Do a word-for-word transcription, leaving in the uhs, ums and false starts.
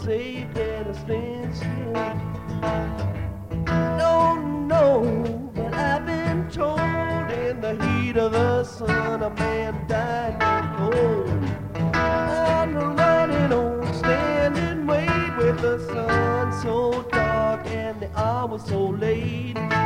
saved in a sling ship. Don't know, but I've been told in the heat of the sun a man died in cold. On the running old standing wait with the sun so dark and the hour so late.